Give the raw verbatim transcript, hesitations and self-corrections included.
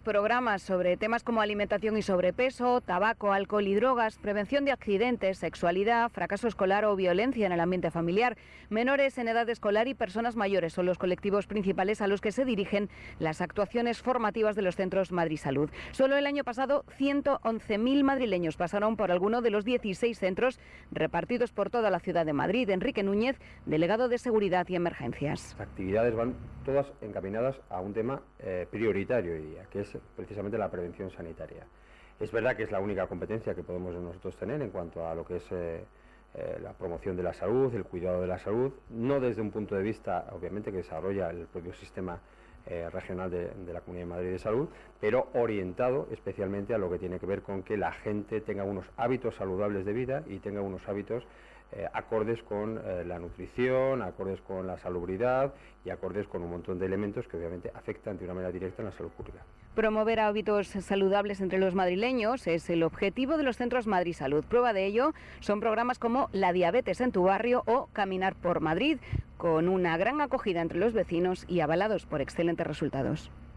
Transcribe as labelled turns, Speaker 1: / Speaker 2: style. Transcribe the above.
Speaker 1: programas sobre temas como alimentación y sobrepeso, tabaco, alcohol y drogas, prevención de accidentes, sexualidad, fracaso escolar o violencia en el ambiente familiar, menores en edad escolar y personas mayores son los colectivos principales a los que se dirigen las actuaciones formativas de los centros Madrid Salud. Solo el año pasado, ciento once mil madrileños pasaron por alguno de los dieciséis centros repartidos por toda la ciudad de Madrid. Enrique Núñez, delegado de Seguridad y Emergencias.
Speaker 2: Las actividades van todas encaminadas a un tema eh, prioritario hoy día, que es precisamente la prevención sanitaria. Es verdad que es la única competencia que podemos nosotros tener en cuanto a lo que es eh, eh, la promoción de la salud, el cuidado de la salud, no desde un punto de vista, obviamente, que desarrolla el propio sistema eh, regional de, de la Comunidad de Madrid de Salud, pero orientado especialmente a lo que tiene que ver con que la gente tenga unos hábitos saludables de vida y tenga unos hábitos Eh, acordes con eh, la nutrición, acordes con la salubridad y acordes con un montón de elementos que obviamente afectan de una manera directa en la salud pública.
Speaker 1: Promover hábitos saludables entre los madrileños es el objetivo de los centros Madrid Salud. Prueba de ello son programas como La diabetes en tu barrio o Caminar por Madrid, con una gran acogida entre los vecinos y avalados por excelentes resultados.